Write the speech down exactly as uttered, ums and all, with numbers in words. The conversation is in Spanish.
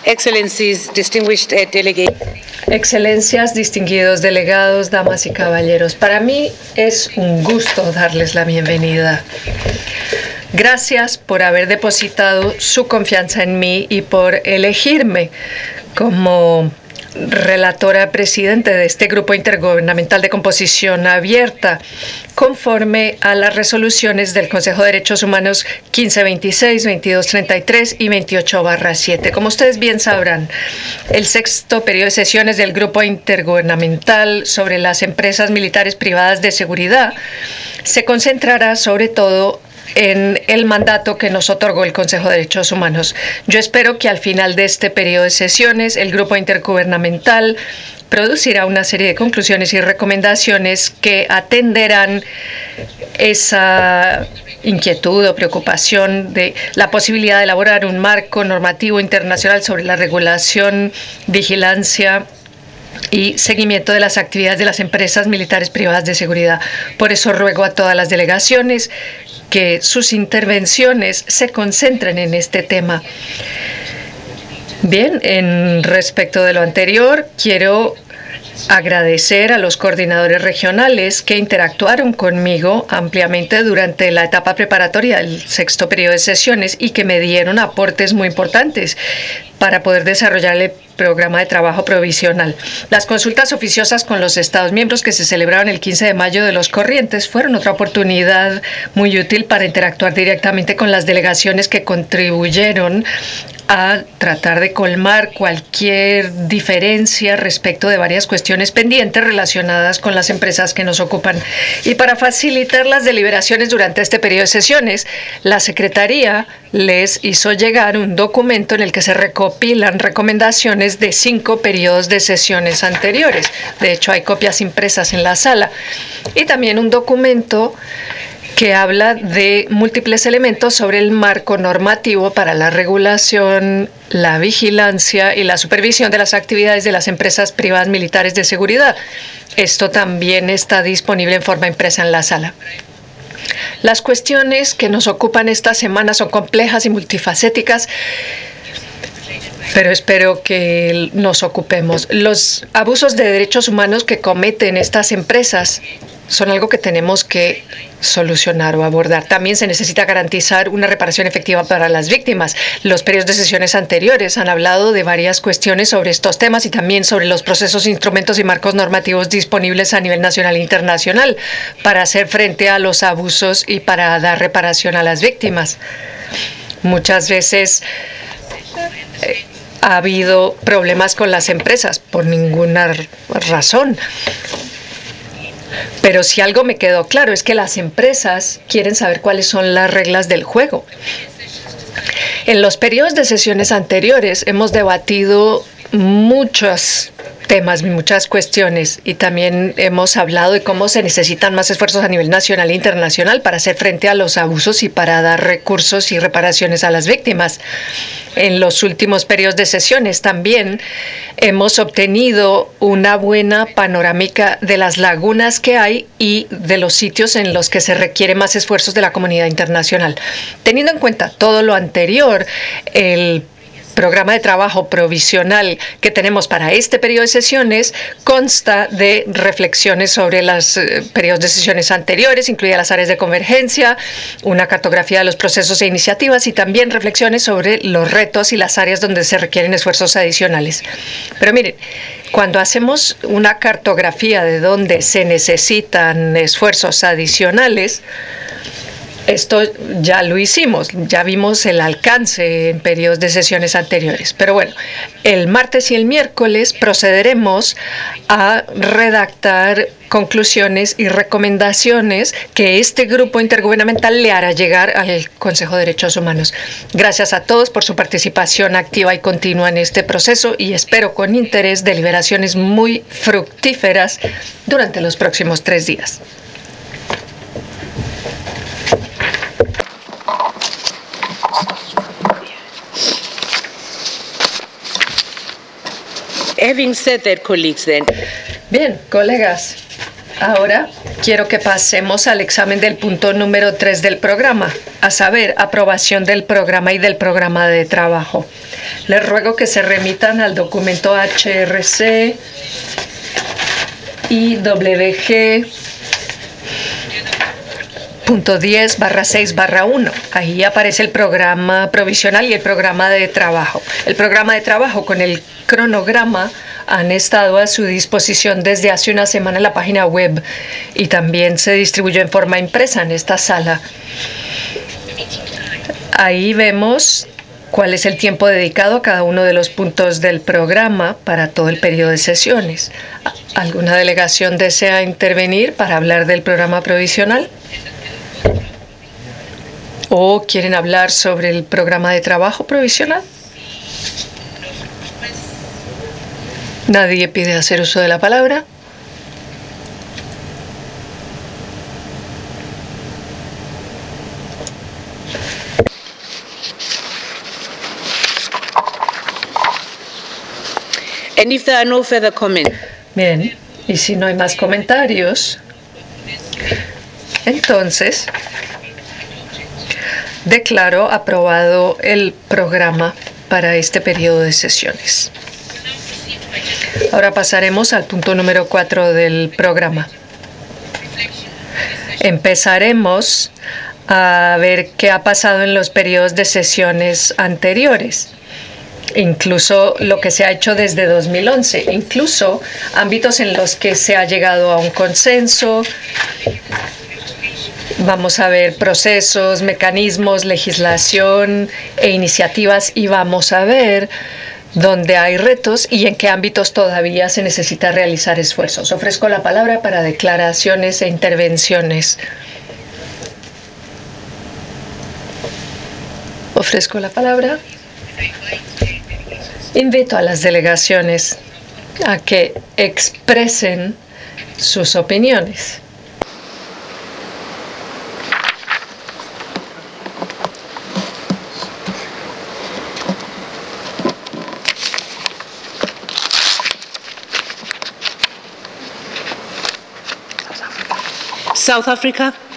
Excellencies, distinguished uh, delegates. Excelencias, distinguidos delegados, damas y caballeros, para mí es un gusto darles la bienvenida. Gracias por haber depositado su confianza en mí y por elegirme como relatora presidente de este grupo intergubernamental de composición abierta, conforme a las resoluciones del Consejo de Derechos Humanos quince veintiséis, veintidós treinta y tres y veintiocho barra siete. Como ustedes bien sabrán, el sexto periodo de sesiones del Grupo Intergubernamental sobre las empresas militares privadas de seguridad se concentrará sobre todo en el mandato que nos otorgó el Consejo de Derechos Humanos. Yo espero que al final de este periodo de sesiones el Grupo Intergubernamental producirá una serie de conclusiones y recomendaciones que atenderán esa inquietud o preocupación de la posibilidad de elaborar un marco normativo internacional sobre la regulación, vigilancia y seguimiento de las actividades de las empresas militares privadas de seguridad. Por eso ruego a todas las delegaciones que sus intervenciones se concentren en este tema. Bien, en respecto de lo anterior, quiero agradecer a los coordinadores regionales que interactuaron conmigo ampliamente durante la etapa preparatoria del sexto periodo de sesiones y que me dieron aportes muy importantes para poder desarrollar el programa de trabajo provisional. Las consultas oficiosas con los Estados miembros que se celebraron el quince de mayo de los corrientes fueron otra oportunidad muy útil para interactuar directamente con las delegaciones que contribuyeron a tratar de colmar cualquier diferencia respecto de varias cuestiones pendientes relacionadas con las empresas que nos ocupan. Y para facilitar las deliberaciones durante este periodo de sesiones, la Secretaría les hizo llegar un documento en el que se recopilan recomendaciones de cinco periodos de sesiones anteriores. De hecho, hay copias impresas en la sala. Y también un documento que habla de múltiples elementos sobre el marco normativo para la regulación, la vigilancia y la supervisión de las actividades de las empresas privadas militares de seguridad. Esto también está disponible en forma impresa en la sala. Las cuestiones que nos ocupan esta semana son complejas y multifacéticas, pero espero que nos ocupemos. Los abusos de derechos humanos que cometen estas empresas son algo que tenemos que solucionar o abordar. También se necesita garantizar una reparación efectiva para las víctimas. Los periodos de sesiones anteriores han hablado de varias cuestiones sobre estos temas y también sobre los procesos, instrumentos y marcos normativos disponibles a nivel nacional e internacional para hacer frente a los abusos y para dar reparación a las víctimas. Muchas veces eh, ha habido problemas con las empresas por ninguna razón. Pero si algo me quedó claro es que las empresas quieren saber cuáles son las reglas del juego. En los periodos de sesiones anteriores hemos debatido muchos temas, muchas cuestiones, y también hemos hablado de cómo se necesitan más esfuerzos a nivel nacional e internacional para hacer frente a los abusos y para dar recursos y reparaciones a las víctimas. En los últimos periodos de sesiones también hemos obtenido una buena panorámica de las lagunas que hay y de los sitios en los que se requieren más esfuerzos de la comunidad internacional. Teniendo en cuenta todo lo anterior, el programa de trabajo provisional que tenemos para este periodo de sesiones consta de reflexiones sobre los eh, periodos de sesiones anteriores, incluidas las áreas de convergencia, una cartografía de los procesos e iniciativas y también reflexiones sobre los retos y las áreas donde se requieren esfuerzos adicionales. Pero miren, cuando hacemos una cartografía de donde se necesitan esfuerzos adicionales, esto ya lo hicimos, ya vimos el alcance en periodos de sesiones anteriores. Pero bueno, el martes y el miércoles procederemos a redactar conclusiones y recomendaciones que este grupo intergubernamental le hará llegar al Consejo de Derechos Humanos. Gracias a todos por su participación activa y continua en este proceso y espero con interés deliberaciones muy fructíferas durante los próximos tres días. Having said that, colleagues, then. Bien, colegas, Ahora quiero que pasemos al examen del punto número tres del programa, a saber, aprobación del programa y del programa de trabajo. Les ruego que se remitan al documento H R C y W G punto diez barra seis barra uno. Ahí aparece el programa provisional y el programa de trabajo. El programa de trabajo con el cronograma han estado a su disposición desde hace una semana en la página web y también se distribuyó en forma impresa en esta sala. Ahí vemos cuál es el tiempo dedicado a cada uno de los puntos del programa para todo el periodo de sesiones. ¿Alguna delegación desea intervenir para hablar del programa provisional? ¿O quieren hablar sobre el programa de trabajo provisional? Nadie pide hacer uso de la palabra. And if there are no further comments, Bien, y si no hay más comentarios, entonces declaro aprobado el programa para este periodo de sesiones. Ahora pasaremos al punto número cuatro del programa. Empezaremos a ver qué ha pasado en los periodos de sesiones anteriores, incluso lo que se ha hecho desde dos mil once, incluso ámbitos en los que se ha llegado a un consenso. Vamos a ver procesos, mecanismos, legislación e iniciativas y vamos a ver dónde hay retos y en qué ámbitos todavía se necesita realizar esfuerzos. Ofrezco la palabra para declaraciones e intervenciones. Ofrezco la palabra. Invito a las delegaciones a que expresen sus opiniones. South Africa,